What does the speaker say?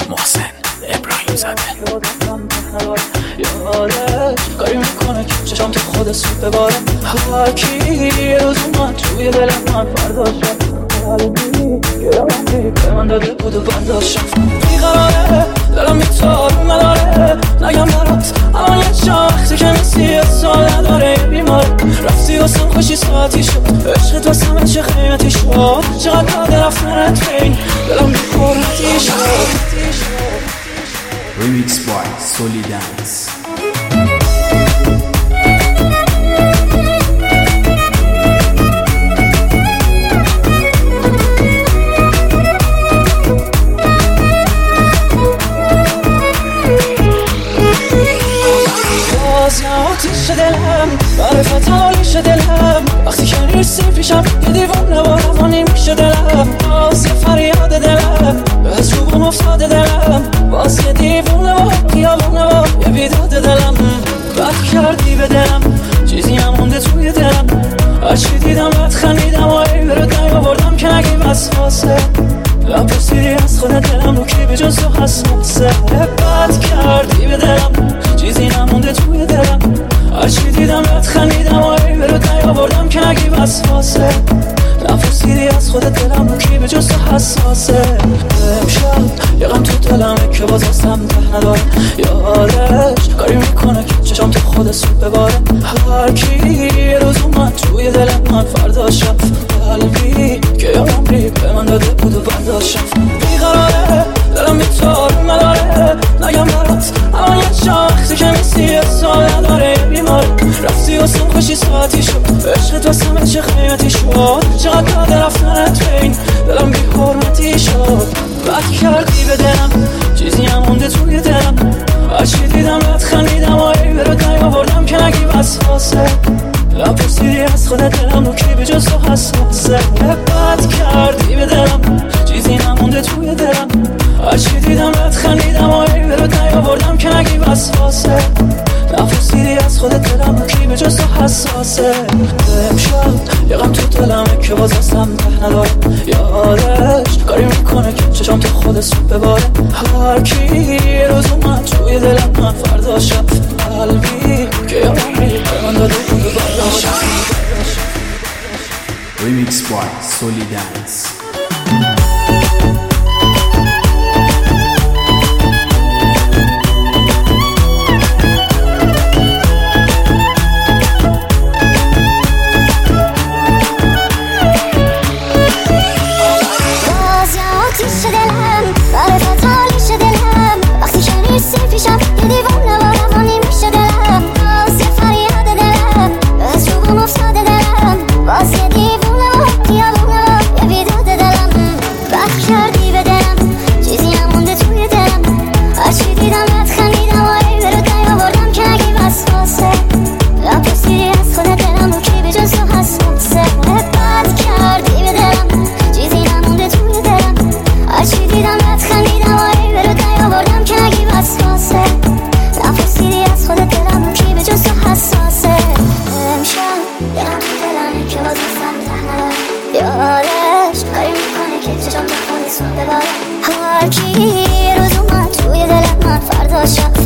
محسن ابراهیم زاده. یادش کاری میکنه که چشم تو خود سود بباره. هر کی یه روز اومد توی دل من فردا شد قلبی که عمری به من داده بود و برداشتم. بیقراره دلم میتاب نداره نگم برات الان یه چند وقتی که نیستی سال نداره. بیمار رفتی واسم خوشی ساعتی شد عشقت واسم چه قیمتی شد. چقدر داده رفتنت بین دلم بیخورتی شد. Remix by Soli Dance. آتیش دلم معرفت حالیش دلم وقتی که نیستی پیشم یه دیوانه و روانی میشه دلم. باز یه فریاد دلم از روبم افتاده دلم. باز یه دیوانه و خیالونه و یه بیداد دلم. بد کردی به دلم چیزی نمونده توی دلم. هرچی دیدم بد خندیدم و ای برات نیاوردم که نگی وسواسه. نپرسیدی از خود دلم رو کی به جز تو حساسه. بد کردی به دلم چیزی نمونده توی دلم. هرچی دیدم بد خندیدم و ای برات نیاوردم که نگی وسواسه. نپرسیدی از خود دلم رو کی به جز تو حساسه. امشب یه غم تو دلمه که باز هستم ته نداره. یادش کاری میکنه که چشم تو خود سود بباره. هر کی یه روز اومد توی دل من فردا شد قلبی که عمری به من داده بود و برداشتم. بیقراره دلم میتاب نداره نگم برات الان یه چند وقتی که نیستی سال نداره. بیمار رفتی واسم خوشی ساعتی شد عشقت واسم چه قیمتی شد. چقدر داده رفتنت بین دلم بی حرمتی شد. بد کردی به دلم چیزی نمونده توی دلم. هرچی دیدم بد خندیدم و ای برات نیاوردم که نگی وسواسه. نپرسیدی از خود دلم رو کی به جز تو حساسه. بد کردی به دلم چیزی نمونده توی دلم. هرچی دیدم بد خندیدم و ای برات نیاوردم که نگی وسواسه. نپرسیدی از خود دلم رو کی به جز تو حساسه. امشب یه غم تو دلمه که باز هستم ته نداره. یادش کاری میکنه که چشم تو خود سود بباره. هر کی یه روز اومد توی دلم من فردا شد قلبی که عمری به من داده بود و برداشتم. Remix by Soli Dance. یادش کاری میکنه که چشم تو خونی سود بباره. هر کی یه روز اومد توی دل من فردا شد